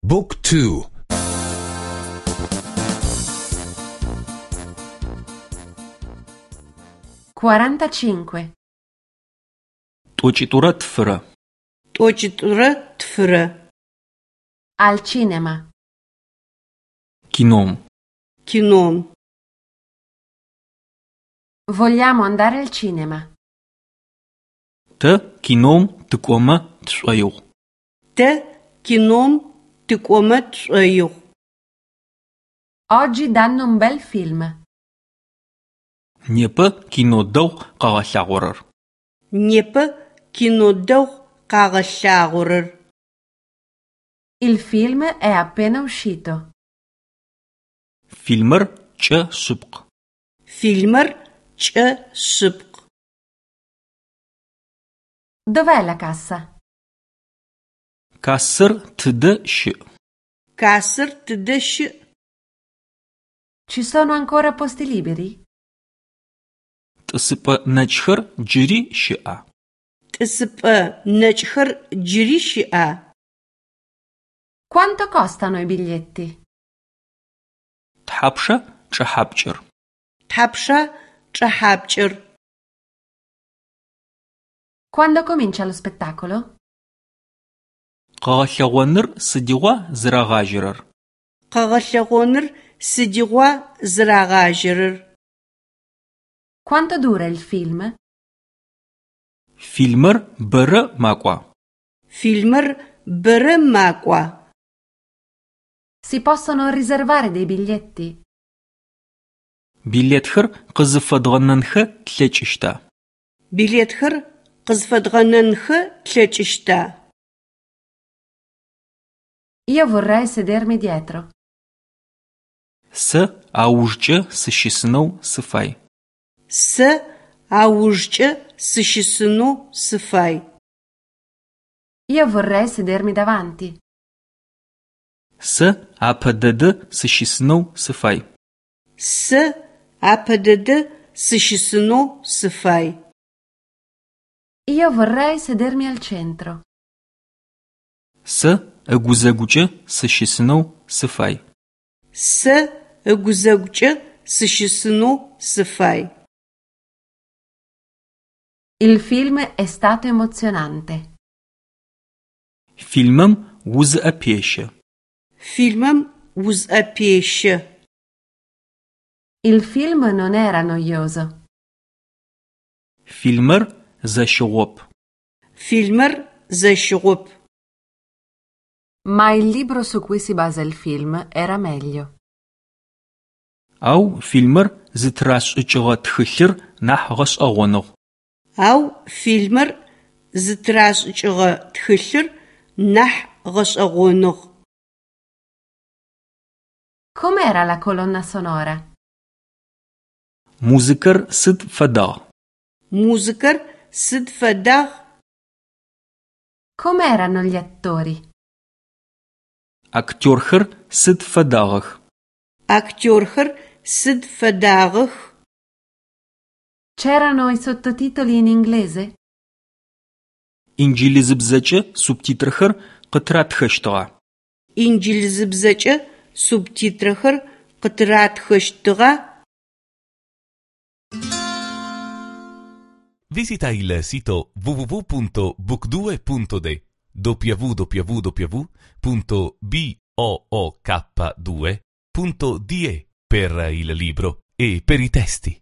Book 2. 45. T'oç'it'ure tfıre. T'oç'it'ure tfıre. Al cinema. Kinom. Kinom. Vogliamo andare al cinema. Te kinom tık'ome tş'oiğ. Te kinom tık'ome tş'oiğ. Oggi danno un bel film. Непэ кино дэгъу къэгъэлъагъорэр. Непэ кино дэгъу къагъэлъагъорэр. Il film è appena uscito. Фильмыр кӏэ шъыпкъ. Filmır k'e şıpkh. Dov'è la cassa? Кассыр тыдэ щыӏ? Kassır tıde şı'? Ci sono ancora posti liberi? T'ısıp'e neçxer cıri щыӏа? T'ısıp'e neçxer cıri şı'a? Quanto costano i biglietti? Thapşşa ç'ıhapç'ır? Thapşşa ç'ıhapç'ır? Quando comincia lo spettacolo? Къэгъэлъэгъоныр сыдигъуа зырагъажьэрэр? Къэгъэлъэгъоныр сыдигъуа зырагъажьэрэр? Quanto dura il film? Фильмыр бэрэ макӏуа? Filmır bere mak'ua? Si possono riservare dei biglietti? Билетхэр къызыфэдгъэнэнхэ тлъэкӏыщта? Билетхэр къызфэдгъэнэнхэ тлъэкӏыщта? Io vorrei sedermi dietro. Сэ аужкӏэ сыщысынэу сыфай. Сэ аужкӏэ сыщысынэу сыфай. Io vorrei sedermi davanti. Сэ апэ дэдэ сыщысынэу сыфай. Сэ апэ дэдэ сыщысынэу сыфай. Io vorrei sedermi al centro. Сэ ыгузэгукӏэ сыщысынэу сыфай. Сэ ыгузэгукӏэ сыщысынэу сыфай. Il film è stato emozionante. Фильмым узыӏэпещэ. Filmım узыӏэпещэ. Il film non era noioso. Фильмыр зэщыгъоп. Filmır zeşığop. Ma il libro su cui si basa il film era meglio. Ау фильмыр зытрашӏыкӏыгъэ тхылъыр нахь гъэшӏэгъоныгъ. Ау filmır zıtraş'ıç'ığe txılhır nah ğeş'eğonığ. Com'era la colonna sonora? Музыкэр сыд фэдагъ? Muzıker sıd fedağ? Com'erano gli attori? Актёрхэр сыд фэдагъэх? Aktyorxer sıd fedağıx? C'erano i sottotitoli in inglese? Инджылызыбзэкӏэ субтитрхэр къытратхэщтыгъа? İncilizıbzeç'e subtitrexer khıtratxeştığa? Visita il sito www.book2.de www.book2.de per il libro e per i testi.